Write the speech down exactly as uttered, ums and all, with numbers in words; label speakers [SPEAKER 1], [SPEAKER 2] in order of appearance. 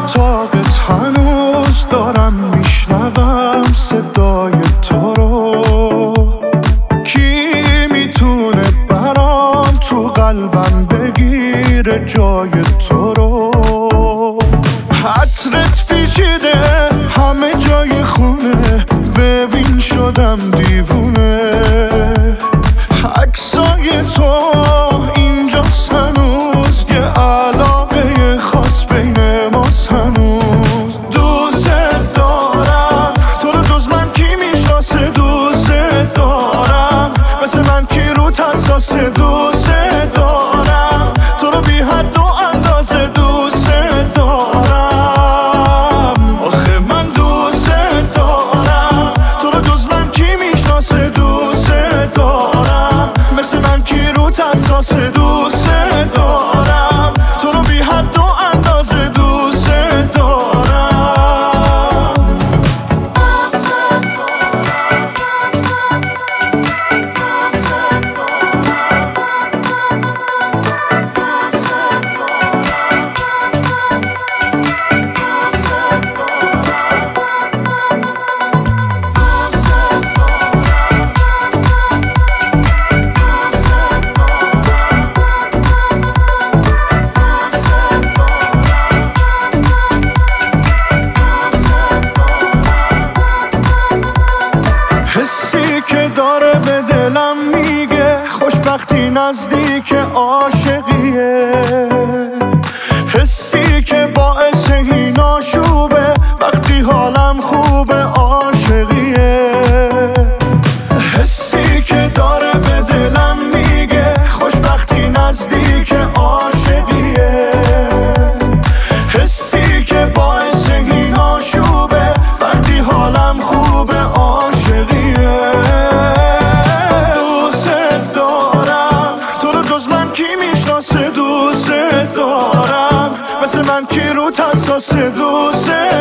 [SPEAKER 1] اتاقت هنوز دارم میشنوم صدای تو رو. کی میتونه برام تو قلبم بگیره جای تو رو؟ عطرت پیچیده همه جای خونه، ببین شدم دیوونه. عکسای تو اینجاست هنوز، یه علاقه خاص بین ماست هنوز. دوست دارم تو رو، جز من کی میشناسه؟ دوست دارم مثل من کی رو حساسه؟ دوست دارم تو رو بی حد و اندازه. دوست دارم آخه من دوست دارم تو رو، جز من کی میشناسه؟ دوست دارم مثل من کی رو حساسه؟ دوست دارم تو رو بی حد و اندازه. دوست دارم حسی که داره به دلم میگه خوشبختی نزدیک عاشقیه. حسی که باعث این آشوبه وقتی حالم خوبه عاشقیه. حسی که داره به دلم میگه خوشبختی نزدیک عاشقیه. حسی که باعث این آشوبه وقتی حالم خوبه عاشقیه. دوست دارم تو رو، جز من کی میشناسه؟ دوست دارم مثل من کی رو حساسه؟ دوست